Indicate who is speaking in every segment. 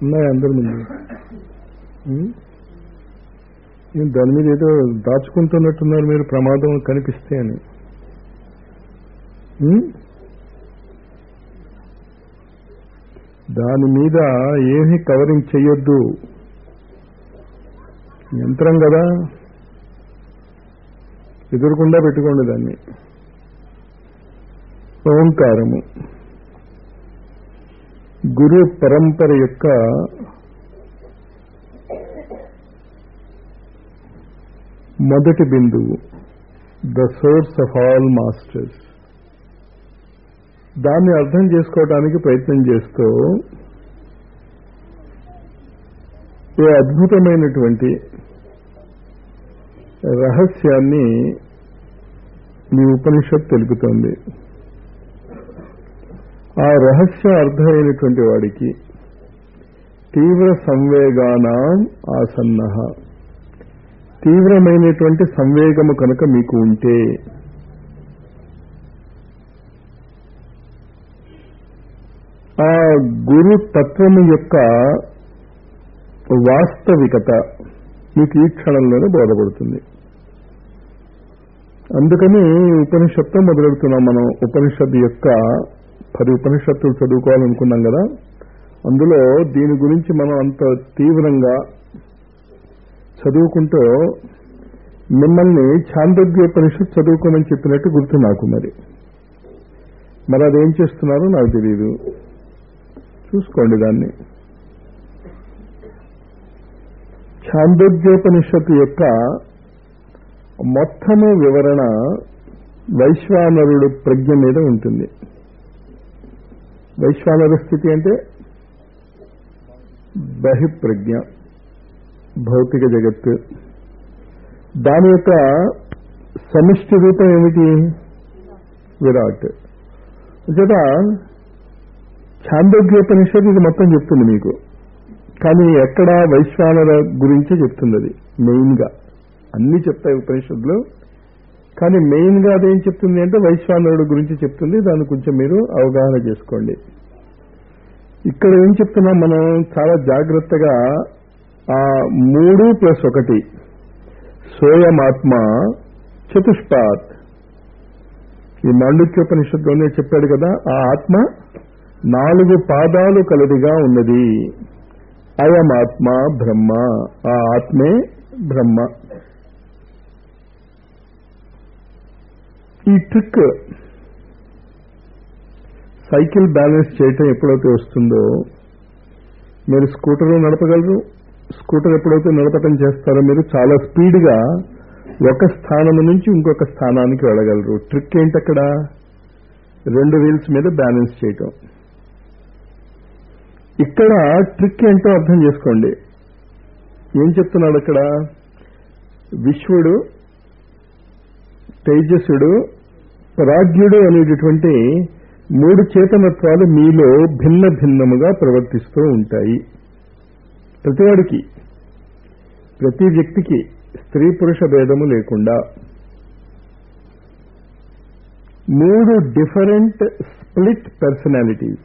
Speaker 1: ఉన్నాయి అందరి ముందు. దాని మీద ఏదో దాచుకుంటున్నట్టున్నారు మీరు, ప్రమాదం కనిపిస్తే అని. దాని మీద ఏమీ కవరింగ్ చెయ్యొద్దు, యంత్రం కదా, ఎదురుకుండా పెట్టుకోండి దాన్ని. ఓంకారము గురు పరంపర యొక్క మొదటి బిందువు, the source of all masters. దాన్ని అర్థం చేసుకోవడానికి ప్రయత్నం చేస్తూ ఏ అద్భుతమైనటువంటి రహస్యాన్ని ఈ ఉపనిషత్తు తెలుపుతోంది. ఆ రహస్యం అర్థమైనటువంటి వాడికి తీవ్ర సంవేగానాం ఆసన్నః, తీవ్రమైనటువంటి సంవేగము కనుక మీకు ఉంటే ఆ గురు తత్వము యొక్క వాస్తవికత మీకు ఈ క్షణంలోనే బోధపడుతుంది. అందుకని ఉపనిషత్తు మొదలెడుతున్నాం మనం. ఉపనిషత్తు యొక్క 10 ఉపనిషత్తులు చదువుకోవాలనుకున్నాం కదా, అందులో దీని గురించి మనం అంత తీవ్రంగా చదువుకుంటూ మిమ్మల్ని ఛాందోగ్యోపనిషత్తు చదువుకోమని చెప్పినట్టు గుర్తు నాకు. మరి అదేం చేస్తున్నారో నాకు తెలియదు, చూసుకోండి దాన్ని. ఛాందోగ్యోపనిషత్తు యొక్క మొత్తము వివరణ వైశ్వానరుడు ప్రజ్ఞ మీద ఉంటుంది. వైశ్వానర స్థితి అంటే బహిప్రజ్ఞ, భౌతిక జగత్తు. దాని యొక్క సమిష్టి రూపం ఏమిటి? విరాట్. చేత ఛాందోగ్యోపనిషత్తు ఇది మొత్తం చెప్తుంది మీకు, కానీ ఎక్కడ వైశ్వానర గురించే చెప్తుంది. అది మెయిన్ గా అన్ని చెప్తాయి ఉపనిషత్తులు, కానీ మెయిన్ గా అదేం చెప్తుంది అంటే వైశ్వానరుడు గురించి చెప్తుంది. దాన్ని కొంచెం మీరు అవగాహన చేసుకోండి. ఇక్కడ ఏం చెప్తున్నాం మనం, చాలా జాగ్రత్తగా ఆ 3+1 సోయమాత్మ చతుష్పాత్, ఈ మాండుక్యోపనిషత్తులోనే చెప్పాడు కదా, ఆ ఆత్మ 4 పాదాలు కలదిగా ఉన్నది. అయమాత్మ బ్రహ్మ, ఆ ఆత్మే బ్రహ్మ. ఈ ట్రిక్ సైకిల్ బ్యాలెన్స్ చేయటం ఎప్పుడైతే వస్తుందో, మీరు స్కూటర్ నడపగలరు. స్కూటర్ ఎప్పుడైతే నడపటం చేస్తారో మీరు చాలా స్పీడ్గా ఒక స్థానం నుంచి ఇంకొక స్థానానికి వెళ్ళగలరు. ట్రిక్ ఏంటక్కడ? 2 వీల్స్ మీద బ్యాలెన్స్ చేయటం. ఇక్కడ ట్రిక్ ఏంటో అర్థం చేసుకోండి. ఏం చెప్తున్నాడు అక్కడ? విశ్వడు, తేజస్సుడు, ప్రాజ్ఞుడు అనేటటువంటి 3 చేతనత్వాలు మీలో భిన్న భిన్నముగా ప్రవర్తిస్తూ ఉంటాయి. ప్రతివాడికి, ప్రతి వ్యక్తికి స్త్రీ పురుష భేదము లేకుండా 3 డిఫరెంట్ స్ప్లిట్ పర్సనాలిటీస్.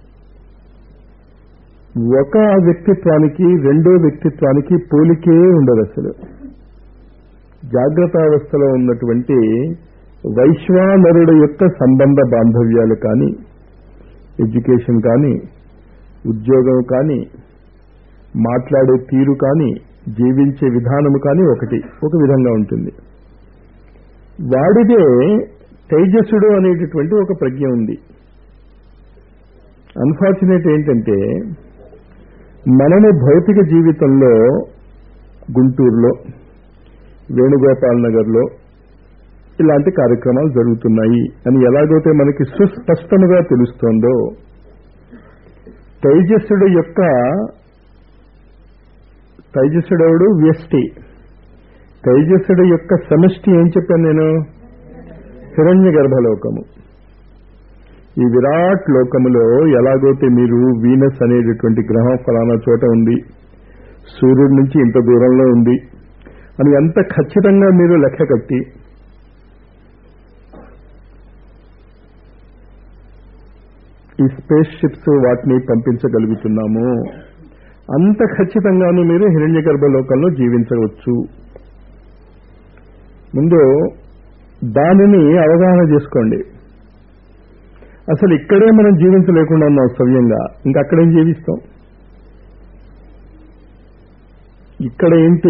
Speaker 1: ఒక వ్యక్తిత్వానికి రెండో వ్యక్తిత్వానికి పోలికే ఉండదు అసలు. జాగ్రత్త అవస్థలో ఉన్నటువంటి వైశ్వానరుడు యొక్క సంబంధ బాంధవ్యాలు కానీ, ఎడ్యుకేషన్ కానీ, ఉద్యోగం కానీ, మాట్లాడే తీరు కానీ, జీవించే విధానము కానీ ఒక విధంగా ఉంటుంది. వాడిదే తేజస్సుడు అనేటటువంటి ఒక ప్రజ్ఞ ఉంది. అన్ఫార్చునేట్ ఏంటంటే మనము భౌతిక జీవితంలో గుంటూరులో, వేణుగోపాల్ నగర్లో ఇలాంటి కార్యక్రమాలు జరుగుతున్నాయి అని ఎలాగైతే మనకి సుస్పష్టంగా తెలుస్తోందో, తైజస్సుడవుడు వ్యష్టి. తైజస్సుడు యొక్క సమష్టి ఏం చెప్పాను నేను? హిరణ్య గర్భలోకము. ఈ విరాట్ లోకములో ఎలాగైతే మీరు వీనస్ అనేటటువంటి గ్రహం ఫలానా చోట ఉంది, సూర్యుడి నుంచి ఇంత దూరంలో ఉంది అని ఎంత ఖచ్చితంగా మీరు లెక్క కట్టి ఈ స్పేస్ షిప్స్ వాటిని పంపించగలుగుతున్నాము, అంత ఖచ్చితంగాను మీరు హిరణ్య గర్భలోకంలో జీవించవచ్చు. ముందు దానిని అవగాహన చేసుకోండి. అసలు ఇక్కడే మనం జీవించలేకుండా ఉన్నాం సవ్యంగా, ఇంకా అక్కడేం జీవిస్తాం? ఇక్కడ ఏంటి,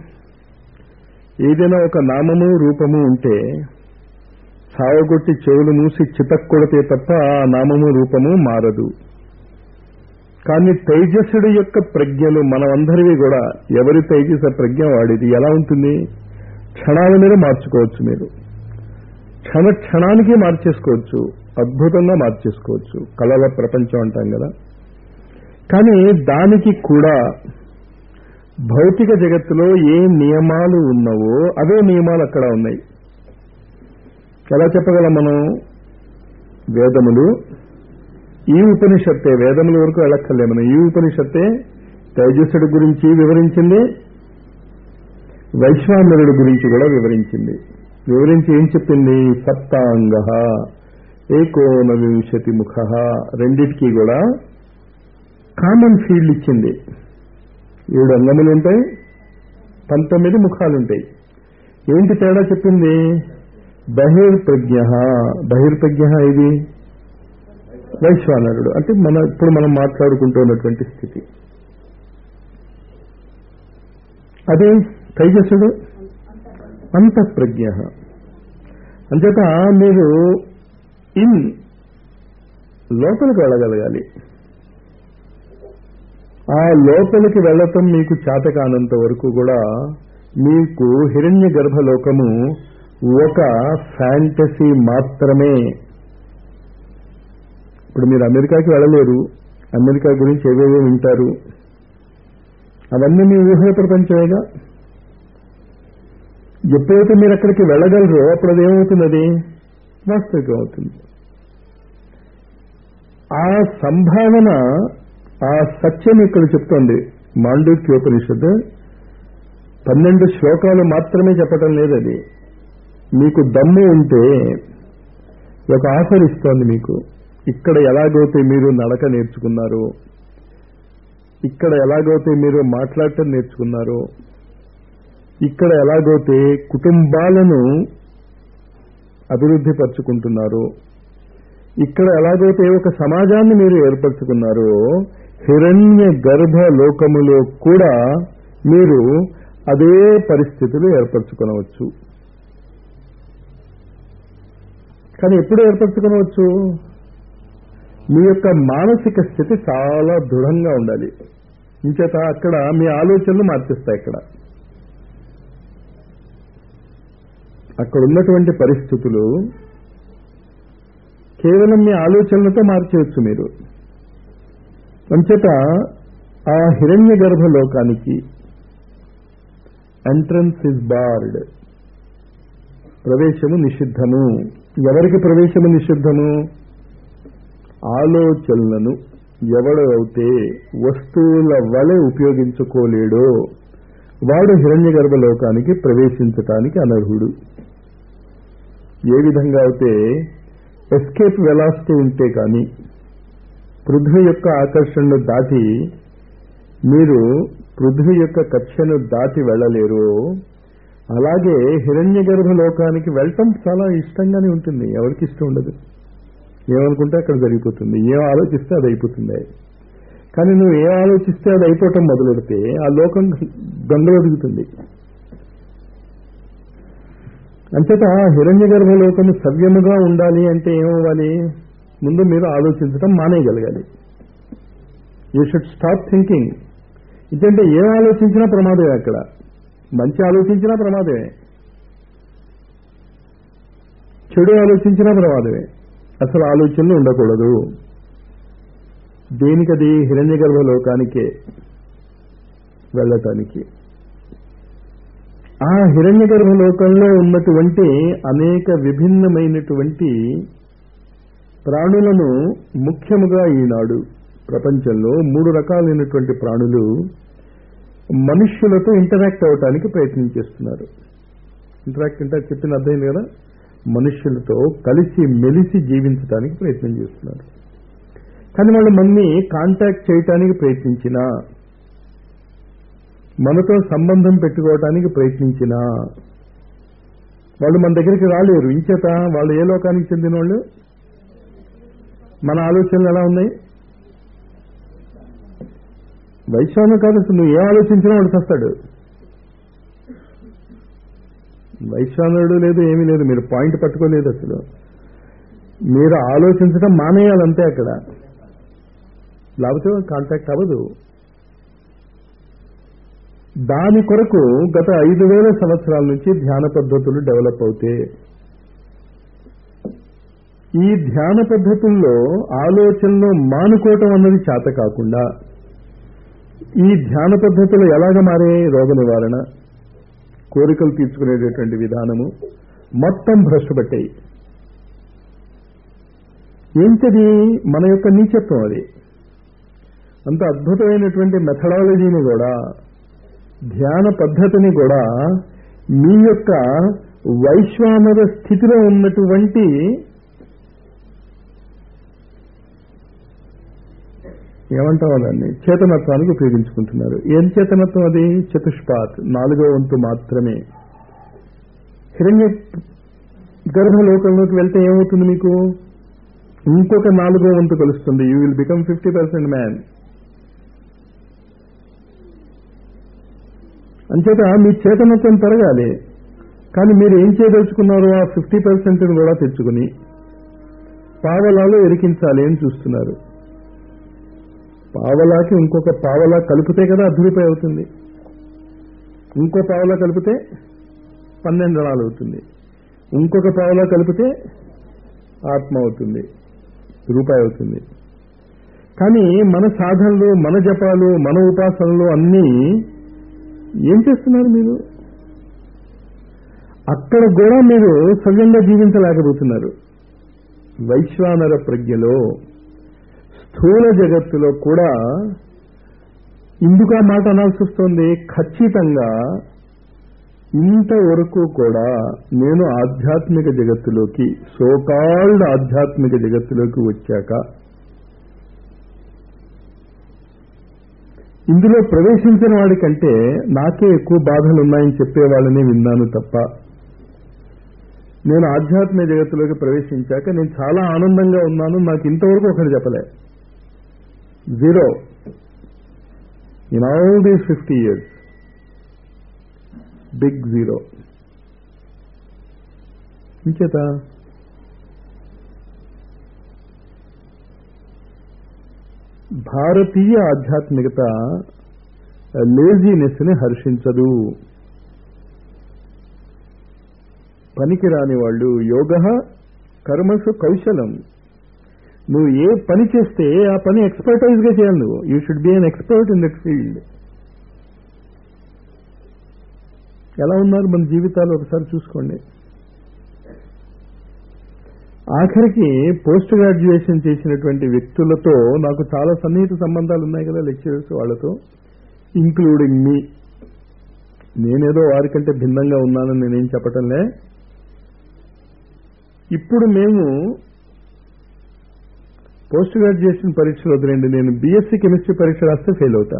Speaker 1: ఏదైనా ఒక నామము రూపము ఉంటే సావగొట్టి చెవులు మూసి చితక్కొడితే తప్ప ఆ నామము రూపము మారదు. కానీ తైజస్సుడి యొక్క ప్రజ్ఞలు మనమందరివి కూడా, ఎవరి తైజస ప్రజ్ఞ వాడిది ఎలా ఉంటుంది? క్షణాల మీద మార్చుకోవచ్చు. మీరు క్షణానికి మార్చేసుకోవచ్చు, అద్భుతంగా మార్చేసుకోవచ్చు. కళల ప్రపంచం అంటాం కదా. కానీ దానికి కూడా భౌతిక జగత్తులో ఏ నియమాలు ఉన్నావో అవే నియమాలు అక్కడ ఉన్నాయి. ఎలా చెప్పగలం మనం? వేదములు, ఈ ఉపనిషత్తే, వేదముల వరకు వెళ్ళక్కర్లే మనం, ఈ ఉపనిషత్తే తైజస్సుడి గురించి వివరించింది, వైశ్వానరుడి గురించి కూడా వివరించింది. వివరించి ఏం చెప్పింది? సప్తాంగ ఏకోనవింశతి ముఖ, రెండిటికీ కూడా కామన్ ఫీల్డ్ ఇచ్చింది. 7 అంగములు ఉంటాయి, 19 ముఖాలుంటాయి. ఏంటి తేడా చెప్పింది? బహిర్ప్రజ్ఞ. బహిర్ప్రజ్ఞ ఇది వైశ్వానరుడు, అంటే ఇప్పుడు మనం మాట్లాడుకుంటున్నటువంటి స్థితి. అదే తైజస్సుడు అంతఃప్రజ్ఞ. అంచేత మీరు లోపలికి వెళ్ళగలగాలి. ఆ లోపలికి వెళ్ళటం మీకు చేతకానంత వరకు కూడా మీకు హిరణ్య గర్భలోకము ఒక ఫ్యాంటసీ మాత్రమే. ఇప్పుడు మీరు అమెరికాకి వెళ్ళలేరు, అమెరికా గురించి ఏవేవో వింటారు, అవన్నీ మీ ఊహ ప్రపంచమేగా. ఎప్పుడైతే మీరు అక్కడికి వెళ్ళగలరో అప్పుడు అదేమవుతుంది? అది వాస్తవికం అవుతుంది. ఆ సంభావన, ఆ సత్యం ఇక్కడ చెప్తోంది మాండూక్యోపనిషత్తు. 12 శ్లోకాలు మాత్రమే చెప్పటం లేదు. అది మీకు దమ్ము ఉంటే ఒక ఆఫర్ ఇస్తోంది మీకు. ఇక్కడ ఎలాగైతే మీరు నడక నేర్చుకున్నారో, ఇక్కడ ఎలాగైతే మీరు మాట్లాడటం నేర్చుకున్నారో, ఇక్కడ ఎలాగైతే కుటుంబాలను అభివృద్ధి పరుచుకుంటున్నారో, ఇక్కడ ఎలాగైతే ఒక సమాజాన్ని మీరు ఏర్పరచుకున్నారో, హిరణ్య గర్భ లోకములో కూడా మీరు అదే పరిస్థితులు ఏర్పరచుకోవచ్చు. కానీ ఎప్పుడు ఏర్పరచుకోవచ్చు? మీ యొక్క మానసిక స్థితి చాలా దృఢంగా ఉండాలి. ఇంచేత అక్కడ మీ ఆలోచనలు మార్చేస్తాయి. అక్కడ ఉన్నటువంటి పరిస్థితులు కేవలం మీ ఆలోచనలతో మార్చేయచ్చు మీరు. అంచేత ఆ హిరణ్య గర్భ లోకానికి ఎంట్రన్స్ ఇస్ బార్డ్, ప్రవేశము నిషిద్ధము. ఎవరికి ప్రవేశము నిషిద్ధము? ఆలోచనలను ఎవడైతే వస్తువుల వలె ఉపయోగించుకోలేడో వాడు హిరణ్య గర్భ లోకానికి ప్రవేశించటానికి అనర్హుడు. ఏ విధంగా అయితే ఎస్కేప్ వెలాసిటీ ఉంటే కానీ పృథ్వీ యొక్క ఆకర్షణను దాటి మీరు పృథ్వీ యొక్క కక్షను దాటి వెళ్ళలేరు, అలాగే హిరణ్య గర్భ లోకానికి వెళ్ళటం చాలా ఇష్టంగానే ఉంటుంది. ఎవరికి ఇష్టం ఉండదు? ఏమనుకుంటే అక్కడ జరిగిపోతుంది, ఏం ఆలోచిస్తే అది అయిపోతుంది. కానీ నువ్వు ఏం ఆలోచిస్తే అది అయిపోవటం మొదలెడితే ఆ లోకం గంగలో దిగుతుంది. అంచేత హిరణ్య గర్భలోకము సవ్యముగా ఉండాలి అంటే ఏమవ్వాలి? ముందు మీరు ఆలోచించడం మానేయగలగాలి. You should stop thinking. ఇదంటే ఏం ఆలోచించినా ప్రమాదమే. అక్కడ మంచి ఆలోచించినా ప్రమాదమే, చెడు ఆలోచించినా ప్రమాదమే. అసలు ఆలోచనలు ఉండకూడదు. దేనికది? హిరణ్య గర్భలోకానికే వెళ్ళటానికి. ఆ హిరణ్య గర్భలోకంలో ఉన్నటువంటి అనేక విభిన్నమైనటువంటి ప్రాణులను, ముఖ్యముగా ఈనాడు ప్రపంచంలో 3 రకాలైనటువంటి ప్రాణులు మనుష్యులతో ఇంటరాక్ట్ అవటానికి ప్రయత్నం చేస్తున్నారు. ఇంటరాక్ట్ అంటే చెప్పిన అర్థమైంది కదా, మనుష్యులతో కలిసి మెలిసి జీవించడానికి ప్రయత్నం చేస్తున్నారు. కానీ వాళ్ళు మన్ని కాంటాక్ట్ చేయటానికి ప్రయత్నించినా మనతో సంబంధం పెట్టుకోవటానికి ప్రయత్నించినా వాళ్ళు మన దగ్గరికి రాలేరు. ఇంచేత వాళ్ళు ఏ లోకానికి చెందిన వాళ్ళు? మన ఆలోచనలు ఎలా ఉన్నాయి? వైశ్వానం కాదు, అసలు నువ్వు ఏం ఆలోచించినా వాడు చస్తాడు. వైశ్వానుడు లేదు, ఏమీ లేదు, మీరు పాయింట్ పట్టుకోలేదు. అసలు మీరు ఆలోచించడం మానేయాలంతే అక్కడ, లేకపోతే కాంటాక్ట్ అవ్వదు. దాని కొరకు గత 5,000 సంవత్సరాల నుంచి ధ్యాన పద్ధతులు డెవలప్ అవుతే, ఈ ధ్యాన పద్ధతుల్లో ఆలోచనలో మానుకోవటం అన్నది చేత కాకుండా ఈ ధ్యాన పద్ధతులు ఎలాగ మారే? రోగ నివారణ, కోరికలు తీర్చుకునేటటువంటి విధానము మొత్తం భ్రష్టుపట్టాయి. ఏంటది? మన యొక్క నీచత్వం. అది అంత అద్భుతమైనటువంటి మెథడాలజీని కూడా, ధ్యాన పద్ధతిని కూడా మీ యొక్క వైశ్వానర స్థితిలో ఉన్నటువంటి ఏమంటాం దాన్ని చేతనత్వానికి ఉపయోగించుకుంటున్నారు. ఏం చేతనత్వం అది? చతుష్పాత్, 4వ వంతు మాత్రమే. హిరణ్య గర్భలోకంలోకి వెళ్తే ఏమవుతుంది? మీకు ఇంకొక 4వ వంతు కలుస్తుంది. You will become 50% man. అంచేత మీ చేతనత్వం పెరగాలి. కానీ మీరు ఏం చేయదలుచుకున్నారు? ఆ 50% కూడా తెచ్చుకుని పావలాలో ఎరికించాలి అని చూస్తున్నారు. పావలాకి ఇంకొక పావలా కలిపితే కదా అర్ధరూపాయి అవుతుంది. ఇంకో పావలా కలిపితే 12 అణాలు అవుతుంది. ఇంకొక పావలా కలిపితే ఆత్మ అవుతుంది, రూపాయి అవుతుంది. కానీ మన సాధనలు, మన జపాలు, మన ఉపాసనలు అన్నీ ఏం చేస్తున్నారు మీరు? అక్కడ కూడా మీరు సవ్యంగా జీవించలేకపోతున్నారు. వైశ్వానర ప్రజ్ఞలో, స్థూల జగత్తులో కూడా ఇందుకు ఆ మాట అనాల్సి వస్తుంది. ఖచ్చితంగా ఇంతవరకు కూడా నేను ఆధ్యాత్మిక జగత్తులోకి, సోకాల్డ్ ఆధ్యాత్మిక జగత్తులోకి వచ్చాక ఇందులో ప్రవేశించిన వాడికంటే నాకే ఎక్కువ బాధలు ఉన్నాయని చెప్పేవాళ్ళని విన్నాను తప్ప, నేను ఆధ్యాత్మిక జగత్తులోకి ప్రవేశించాక నేను చాలా ఆనందంగా ఉన్నాను నాకు ఇంతవరకు ఒకటి చెప్పలే. Zero in all these 50 years. Big zero. ఇంచేత భారతీయ ఆధ్యాత్మికత లేజీనెస్ ని హర్షించదు. పనికిరాని వాళ్ళు యోగ కర్మసు కౌశలం. నువ్వు ఏ పని చేస్తే ఆ పని ఎక్స్పర్టైజ్ గా చేయాలి. నువ్వు you should be an expert in that field. ఎలా ఉన్నారు మన జీవితాలు ఒకసారి చూసుకోండి. ఆఖరికి పోస్ట్ గ్రాడ్యుయేషన్ చేసినటువంటి వ్యక్తులతో నాకు చాలా సన్నిహిత సంబంధాలు ఉన్నాయి కదా, లెక్చరర్స్, వాళ్ళతో, ఇంక్లూడింగ్ మీ. నేనేదో వారికంటే భిన్నంగా ఉన్నానని నేనేం చెప్పటంలే. ఇప్పుడు మేము పోస్ట్ గ్రాడ్యుయేషన్ పరీక్షలు వదిలేండి, నేను బీఎస్సీ కెమిస్ట్రీ పరీక్ష రాస్తే ఫెయిల్ అవుతా.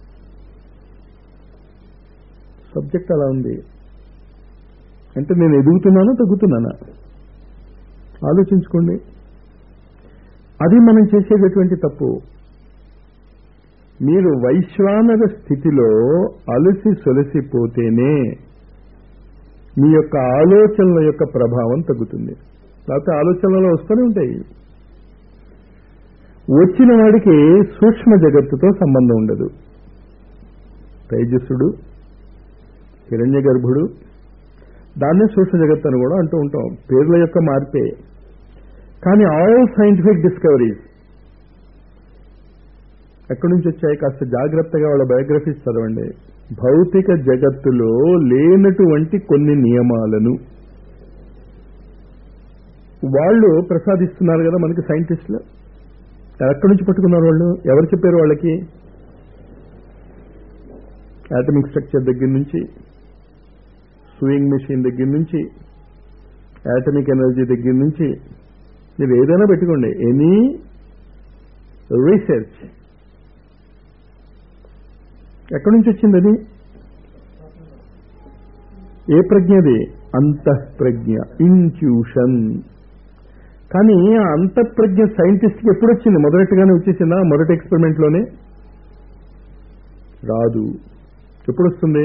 Speaker 1: సబ్జెక్ట్ అలా ఉంది అంటే నేను ఎదుగుతున్నానా తగ్గుతున్నానా ఆలోచించుకోండి. అది మనం చేసేటటువంటి తప్పు. మీరు వైశ్వానర స్థితిలో అలసి సొలసిపోతేనే మీ యొక్క ఆలోచనల యొక్క ప్రభావం తగ్గుతుంది. లేకపోతే ఆలోచనలు వస్తూనే ఉంటాయి. వచ్చిన వాడికి సూక్ష్మ జగత్తుతో సంబంధం ఉండదు. తేజస్సుడు, హిరణ్య గర్భుడు, దాన్నే సూక్ష్మ జగత్తు అని కూడా అంటూ ఉంటాం. పేర్ల యొక్క మార్పే. కానీ ఆల్ సైంటిఫిక్ డిస్కవరీస్ ఎక్కడి నుంచి వచ్చాయి? కాస్త జాగ్రత్తగా వాళ్ళ బయోగ్రఫీస్ చదవండి. భౌతిక జగత్తులో లేనటువంటి కొన్ని నియమాలను వాళ్ళు ప్రసాదిస్తున్నారు కదా మనకి సైంటిస్టులు. ఎక్కడి నుంచి పట్టుకున్నారు వాళ్ళు? ఎవరు చెప్పారు వాళ్ళకి? ఆటమిక్ స్ట్రక్చర్ దగ్గర నుంచి, సూయింగ్ మెషిన్ దగ్గర నుంచి, ఆటమిక్ ఎనర్జీ దగ్గర నుంచి, మీరు ఏదైనా పెట్టుకోండి, ఎనీ రీసెర్చ్ ఎక్కడి నుంచి వచ్చింది? అది ఏ ప్రజ్ఞది? అంతఃప్రజ్ఞ, ఇంట్యూషన్. కానీ ఆ అంతఃప్రజ్ఞ సైంటిస్ట్కి ఎప్పుడు వచ్చింది? మొదలెట్టుగానే వచ్చేసిందా? మొదటి ఎక్స్పెరిమెంట్లోనే రాదు. ఎప్పుడు వస్తుంది?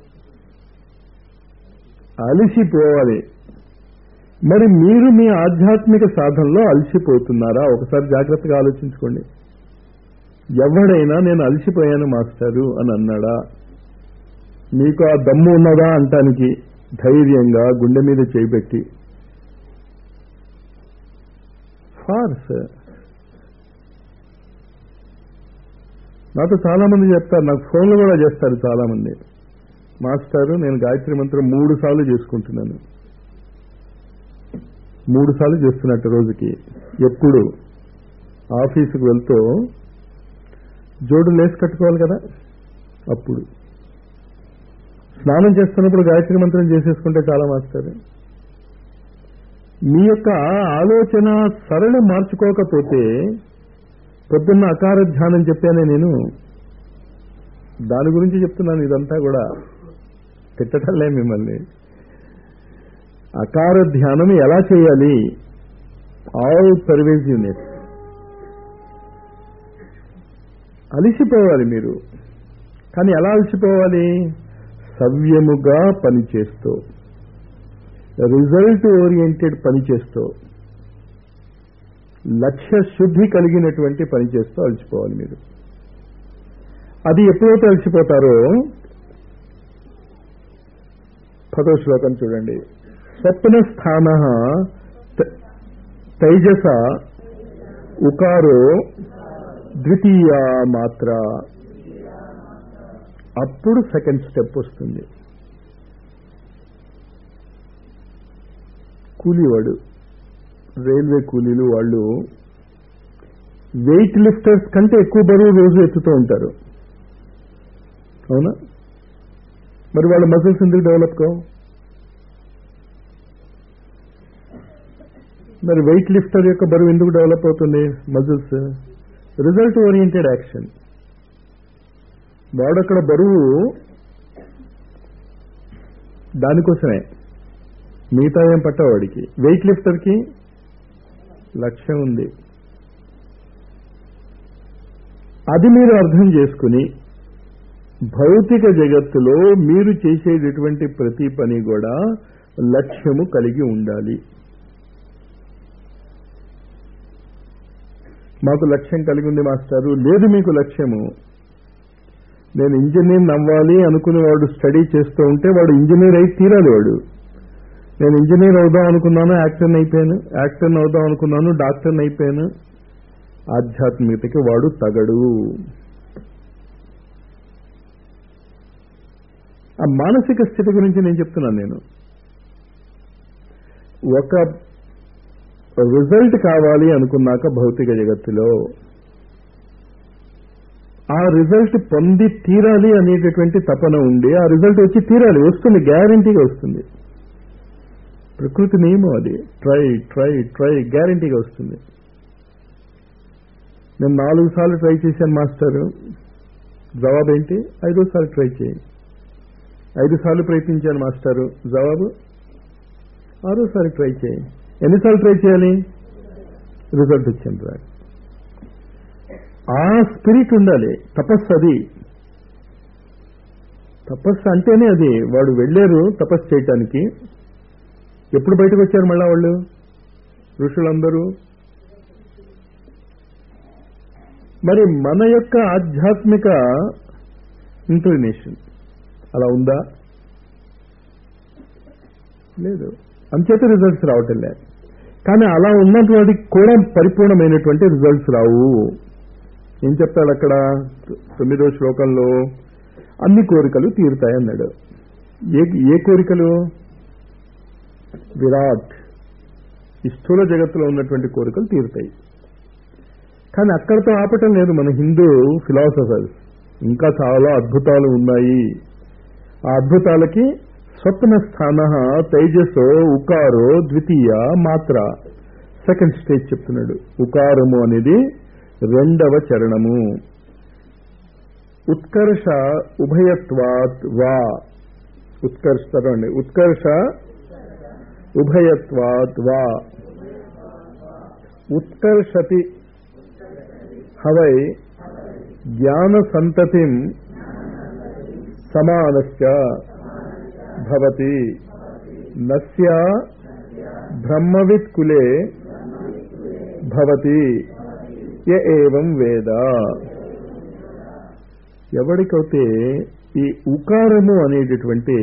Speaker 1: అలసిపోవాలి. మరి మీరు మీ ఆధ్యాత్మిక సాధనలో అలసిపోతున్నారా? ఒకసారి జాగ్రత్తగా ఆలోచించుకోండి. ఎవడైనా నేను అలసిపోయాను మాస్టారు అని అన్నాడా? మీకు ఆ దమ్ము ఉన్నదా అంటానికి ధైర్యంగా గుండె మీద చేయబెట్టి? ఫార్స్. నాతో చాలా మంది చెప్తారు, నాకు ఫోన్లు కూడా చేస్తారు చాలా మంది. మాస్టారు నేను గాయత్రి మంత్రం 3 సార్లు చేసుకుంటున్నాను. 3 సార్లు చేస్తున్నట్టు రోజుకి. ఎప్పుడు ఆఫీసుకు వెళ్తూ జోడు లేసి కట్టుకోవాలి కదా, అప్పుడు స్నానం చేస్తున్నప్పుడు గాయత్రి మంత్రం చేసేసుకుంటే చాలా మాస్టారు. మీ యొక్క ఆలోచన సరళి మార్చుకోకపోతే, పొద్దున్న అకార ధ్యానం చెప్పానే నేను, దాని గురించి చెప్తున్నాను. ఇదంతా కూడా తిట్టటంలే మిమ్మల్ని. అకార ధ్యానం ఎలా చేయాలి? ఆల్ పర్వేజివ్నెస్. అలిసిపోవాలి మీరు. కానీ ఎలా అలసిపోవాలి? సవ్యముగా పనిచేస్తూ, రిజల్ట్ ఓరియంటెడ్ పనిచేస్తూ, లక్ష్య శుద్ధి కలిగినటువంటి పనిచేస్తూ అలసిపోవాలి మీరు. అది ఎప్పుడైతే అలసిపోతారో, 10వ శ్లోకం చూడండి. స్వప్న స్థాన తైజస ఉకారో ద్వితీయ మాత్ర. అప్పుడు సెకండ్ స్టెప్ వస్తుంది. కూలీవాడు, రైల్వే కూలీలు, వాళ్ళు వెయిట్ లిఫ్టర్స్ కంటే ఎక్కువ బరువు రోజు ఎత్తుతూ ఉంటారు, అవునా? మరి వాళ్ళ మజిల్స్ ఎందుకు డెవలప్ కావు? మరి వెయిట్ లిఫ్టర్ యొక్క బరువు ఎందుకు డెవలప్ అవుతుంది? మజిల్స్. Result oriented action. వాడక్కడ బరువు దానికోసమే, మిగతా ఏం పట్టవాడికి. వెయిట్ లిఫ్టర్కి లక్ష్యం ఉంది. అది మీరు అర్థం చేసుకుని, భౌతిక జగత్తులో మీరు చేసేటటువంటి ప్రతి పని కూడా లక్ష్యము కలిగి ఉండాలి. మాకు లక్ష్యం కలిగి ఉంది మాస్టారు. లేదు మీకు లక్ష్యము. నేను ఇంజనీర్ అవ్వాలి అనుకునేవాడు స్టడీ చేస్తూ ఉంటే వాడు ఇంజనీర్ అయి తీరాలి. వాడు నేను ఇంజనీర్ అవుదాం అనుకున్నాను, యాక్టర్ని అయిపోయాను, యాక్టర్ని అవుదాం అనుకున్నాను, డాక్టర్ని అయిపోయాను. ఆధ్యాత్మికతకి వాడు తగడు. ఆ మానసిక స్థితి గురించి నేను చెప్తున్నాను. నేను ఒక రిజల్ట్ కావాలి అనుకున్నాక భౌతిక జగత్తులో ఆ రిజల్ట్ పొంది తీరాలి అనేటటువంటి తపన ఉండి, ఆ రిజల్ట్ వచ్చి తీరాలి, వస్తుంది, గ్యారంటీగా వస్తుంది. ప్రకృతి నియమం అది. ట్రై ట్రై ట్రై, గ్యారంటీగా వస్తుంది. నేను 4 సార్లు ట్రై చేశాను మాస్టారు. జవాబు ఏంటి? 5వ సారి ట్రై చేయి. 5 సార్లు ప్రయత్నించాను మాస్టారు. జవాబు 6వ సారి ట్రై చేయి. ఎన్నిసార్లు ట్రై చేయాలి? రిజల్ట్ వచ్చింది రాదు. ఆ స్పిరిట్ ఉండాలి. తపస్సు అది. తపస్సు అంటేనే అది. వాడు వెళ్ళారు తపస్సు చేయటానికి. ఎప్పుడు బయటకు వచ్చారు మళ్ళా వాళ్ళు ఋషులందరూ? మరి మన యొక్క ఆధ్యాత్మిక ఇంక్లినేషన్ అలా ఉందా? లేదు. అంచేత రిజల్ట్స్ రావటం లేదు. కానీ అలా ఉన్నటువంటి కూడా పరిపూర్ణమైనటువంటి రిజల్ట్స్ రావు. ఏం చెప్తాడు అక్కడ 9వ శ్లోకంలో? అన్ని కోరికలు తీరుతాయన్నాడు. ఏ కోరికలు? విరాట్, ఈ స్థూల జగత్తులో ఉన్నటువంటి కోరికలు తీరుతాయి. కానీ అక్కడితో ఆపటం లేదు మన హిందూ ఫిలాసఫర్స్. ఇంకా చాలా అద్భుతాలు ఉన్నాయి. ఆ అద్భుతాలకి స్వప్న స్థాన తైజసో ఉకారో ద్వితీయ మాత్ర, సెకండ్ స్టేజ్ చెప్తున్నాడు. ఉకారము అనేది 2వ చరణము. ఉత్కర్ష ఉభయత్వాత్ వా ఉత్కర్షతరం అండి. ఉత్కర్ష ఉభయత్వాత్ వా ఉత్కర్షతి హవై జ్ఞాన సంతతిం సమానస్య భవతి నస్య బ్రహ్మవిత్ కులే భవతి య ఏవం వేద. ఎవరికైతే ఈ ఉకారము అనేటటువంటి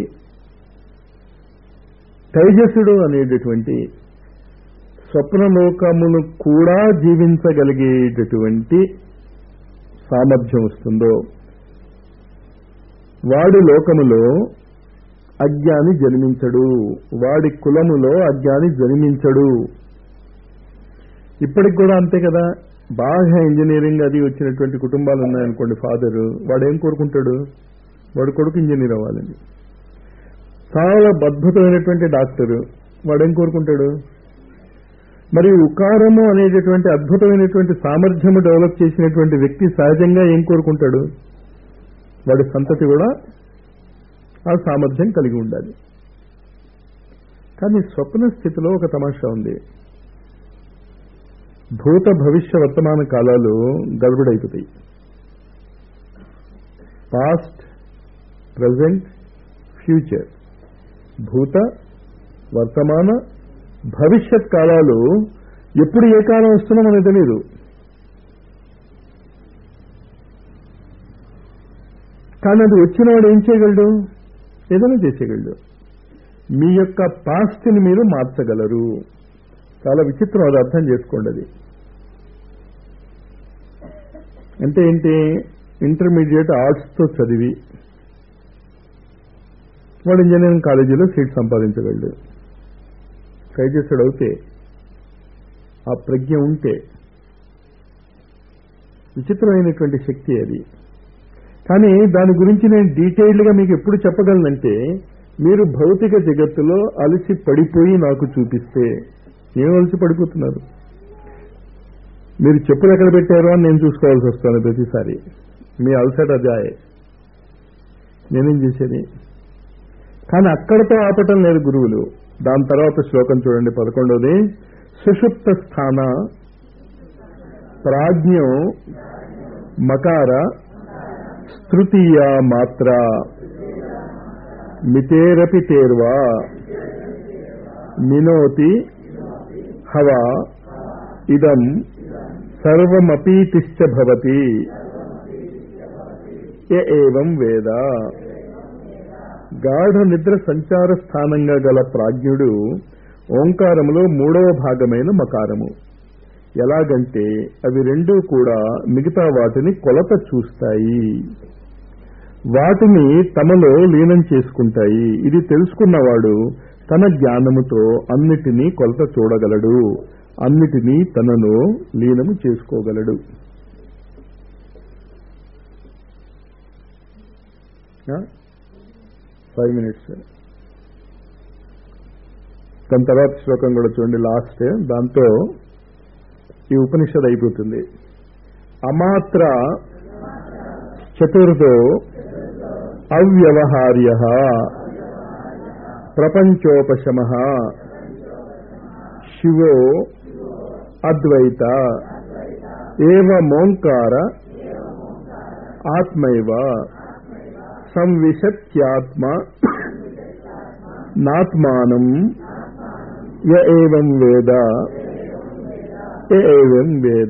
Speaker 1: తైజసుడు అనేటటువంటి స్వప్నలోకమును కూడా జీవించగలిగేటటువంటి సామర్థ్యం వస్తుందో వాడి లోకములో అజ్ఞాని జన్మించడు, వాడి కులములో అజ్ఞాని జన్మించడు. ఇప్పటికి కూడా అంతే కదా. బాగా ఇంజనీరింగ్ అది వచ్చినటువంటి కుటుంబాలు ఉన్నాయనుకోండి, ఫాదరు వాడేం కోరుకుంటాడు, వాడు కొడుకు ఇంజనీర్ అవ్వాలని. చాలా అద్భుతమైనటువంటి డాక్టరు వాడేం కోరుకుంటాడు. మరి ఉకారము అనేటటువంటి అద్భుతమైనటువంటి సామర్థ్యము డెవలప్ చేసినటువంటి వ్యక్తి సహజంగా ఏం కోరుకుంటాడు, వాడి సంతతి కూడా ఆ సామర్థ్యం కలిగి ఉండాలి. కానీ స్వప్న స్థితిలో ఒక తమాషా ఉంది. భూత భవిష్య వర్తమాన కాలాలు గడబడైపోతాయి. పాస్ట్, ప్రజెంట్, ఫ్యూచర్, భూత వర్తమాన భవిష్యత్ కాలాలు ఎప్పుడు ఏ కాలం వస్తుందో మనకు తెలియదు. కానీ అది వచ్చిన వాడు ఏం చేయగలడు, ఏదైనా చేసేయగలడు. మీ యొక్క పాస్ట్ని మీరు మార్చగలరు. చాలా విచిత్రం, అది అర్థం చేసుకోండి. అది అంటే ఏంటి, ఇంటర్మీడియట్ ఆర్ట్స్తో చదివి వాడు ఇంజనీరింగ్ కాలేజీలో సీట్ సంపాదించగలడు. ట్రై చేస్తాడు. అవుతే ఆ ప్రజ్ఞ ఉంటే విచిత్రమైనటువంటి శక్తి అది. కానీ దాని గురించి నేను డీటెయిల్డ్గా మీకు ఎప్పుడు చెప్పగలనంటే, మీరు భౌతిక జగత్తులో అలసి పడిపోయి నాకు చూపిస్తే. ఏం అలసి పడిపోతున్నారు మీరు, చెప్పులు ఎక్కడ పెట్టారో అని నేను చూసుకోవాల్సి వస్తాను ప్రతిసారి. మీ అలసట అదే, నేనేం చేసేది. కానీ అక్కడతో ఆపటం లేదు గురువులు. దాని తర్వాత శ్లోకం చూడండి, 11వది. సుషుప్త స్థాన ప్రాజ్ఞో మకార స్తృతీయ మాత్ర మితేరపి తేర్వా మినోతి హవా ఇదం సర్వమపీతిశ్చ భవతి య ఏవం వేద. గాఢ నిద్ర సంచార స్థానంగా గల ప్రాజ్ఞుడు ఓంకారములో 3వ భాగమైన మకారము. ఎలాగంటే అవి రెండూ కూడా మిగతా వాటిని కొలత చూస్తాయి, వాటిని తమలో లీనం చేసుకుంటాయి. ఇది తెలుసుకున్నవాడు తన జ్ఞానముతో అన్నిటినీ కొలత చూడగలడు, అన్నిటినీ తనలో లీనము చేసుకోగలడు. 5 minutes. దాని తర్వాత శ్లోకం కూడా చూడండి, లాస్ట్. దాంతో ఈ ఉపనిషద్ అయిపోతుంది. అమాత్ర చతుర్థో అవ్యవహార్య ప్రపంచోపశమ శివో అద్వైత ఏవమోంకార ఆత్మైవ సంవిశత్యాత్మ నాత్మానం య ఏవం వేద య ఏవం వేద.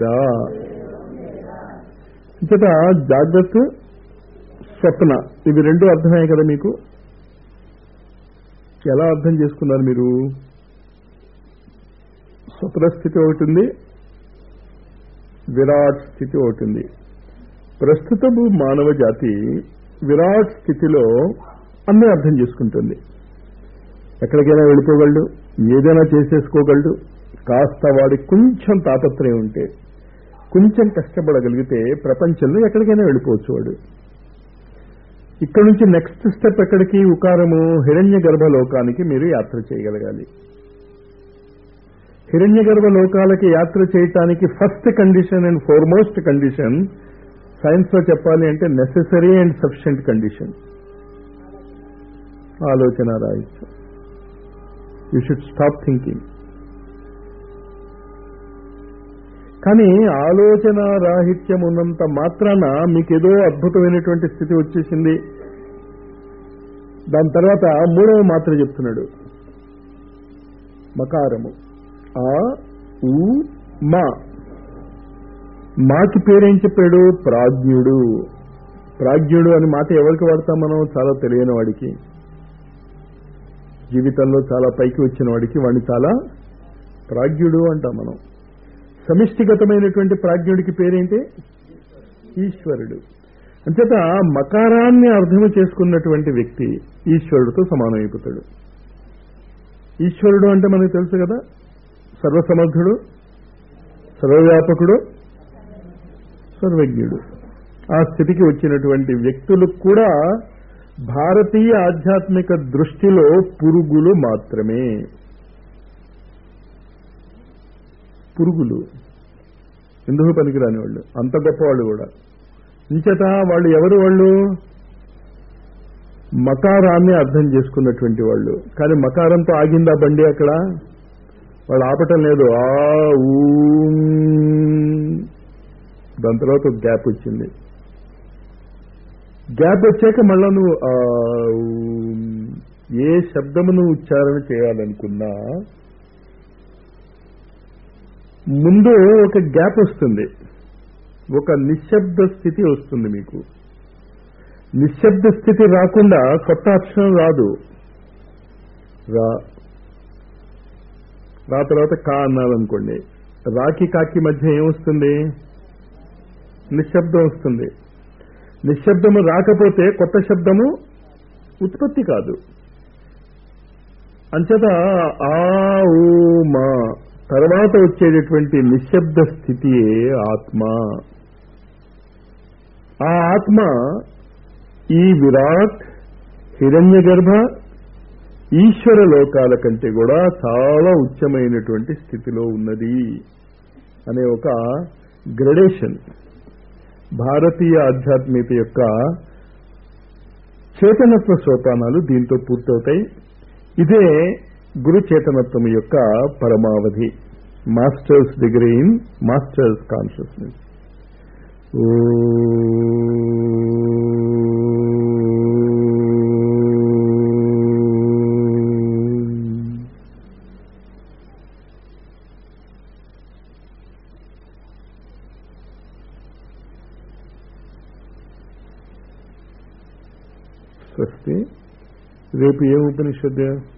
Speaker 1: ఇంతట జాగ్రత్త, స్వప్న, ఇవి రెండు అర్థమయ్యాయి కదా మీకు. ఎలా అర్థం చేసుకున్నారు మీరు? స్వప్న స్థితి ఒకటి ఉంది, విరాట్ స్థితి ఒకటి ఉంది. ప్రస్తుతము మానవ జాతి విరాట్ స్థితిలో అన్నీ అర్థం చేసుకుంటుంది. ఎక్కడికైనా వెళ్ళిపోగలడు, ఏదైనా చేసేసుకోగలడు. కాస్త వాడికి కొంచెం తాపత్రయం ఉంటే, కొంచెం కష్టపడగలిగితే ప్రపంచంలో ఎక్కడికైనా వెళ్ళిపోవచ్చు వాడు. ఇక్కడ నుంచి నెక్స్ట్ స్టెప్ ఎక్కడికి? ఉకారము హిరణ్య గర్భలోకానికి మీరు యాత్ర చేయగలగాలి. హిరణ్య గర్భలోకాలకి యాత్ర చేయటానికి first condition and foremost condition, science లో చెప్పాలి అంటే నెసెసరీ అండ్ సఫిషియెంట్ కండిషన్. ఆలోచన రాహిత్యం. You should stop thinking. కానీ ఆలోచన రాహిత్యం ఉన్నంత మాత్రాన మీకేదో అద్భుతమైనటువంటి స్థితి వచ్చేసింది. దాని తర్వాత మూడవ మాత్ర చెప్తున్నాడు, మకారము. ఆ ఉ మా. మాకి పేరేం చెప్పాడు? ప్రాజ్ఞుడు. ప్రాజ్ఞుడు అని మాట ఎవరికి వాడతాం మనం? చాలా తెలియని వాడికి, జీవితంలో చాలా పైకి వచ్చిన వాడికి వాడిని చాలా ప్రాజ్ఞుడు అంటాం మనం. సమిష్టిగతమైనటువంటి ప్రాజ్ఞుడికి పేరేంటి? ఈశ్వరుడు. అంచేత మకారాన్ని అర్థం చేసుకున్నటువంటి వ్యక్తి ఈశ్వరుడితో సమానమైపోతాడు. ఈశ్వరుడు అంటే మనకు తెలుసు కదా, సర్వసమర్థుడు, సర్వవ్యాపకుడు, సర్వజ్ఞుడు. ఆ స్థితికి వచ్చినటువంటి వ్యక్తులు కూడా భారతీయ ఆధ్యాత్మిక దృష్టిలో పురుగులు మాత్రమే. పురుగులు, ఎందుకు పనికిరాని వాళ్ళు, అంత గొప్పవాళ్ళు కూడా. ఇంచేత వాళ్ళు ఎవరు? వాళ్ళు మకారాన్ని అర్థం చేసుకున్నటువంటి వాళ్ళు. కానీ మకారంతో ఆగిందా బండి? అక్కడ వాళ్ళు ఆపటం లేదు. ఆ ఊ. దాని తర్వాత గ్యాప్ వచ్చింది. గ్యాప్ వచ్చాక మళ్ళా నువ్వు ఏ శబ్దమును ఉచ్చారణ చేయాలనుకున్నా ముందు ఒక గ్యాప్ వస్తుంది, ఒక నిశ్శబ్ద స్థితి వస్తుంది మీకు. నిశ్శబ్ద స్థితి రాకుండా కొత్త అక్షరం రాదు. రా తర్వాత కా అన్నారనుకోండి, రాకి కాకి మధ్య ఏమొస్తుంది? నిశ్శబ్దం వస్తుంది. నిశ్శబ్దము రాకపోతే కొత్త శబ్దము ఉత్పత్తి కాదు. అంచేత ఆ ఊ మా తర్వాత వచ్చేటటువంటి నిశ్శబ్ద స్థితియే ఆత్మ. ఆ ఆత్మ ఈ విరాట్, హిరణ్యగర్భ, ఈశ్వర లోకాల కంటే కూడా చాలా ఉచ్చమైనటువంటి స్థితిలో ఉన్నది అనే ఒక గ్రెడేషన్ భారతీయ ఆధ్యాత్మికత యొక్క చేతనత్వ సోపానాలు దీంతో పూర్తవుతాయి. ఇదే గురు చేతనత్వం యొక్క పరమావధి, masters degree in masters consciousness. స్వస్తి. రేపు ఏం ఉపనిషత్తు?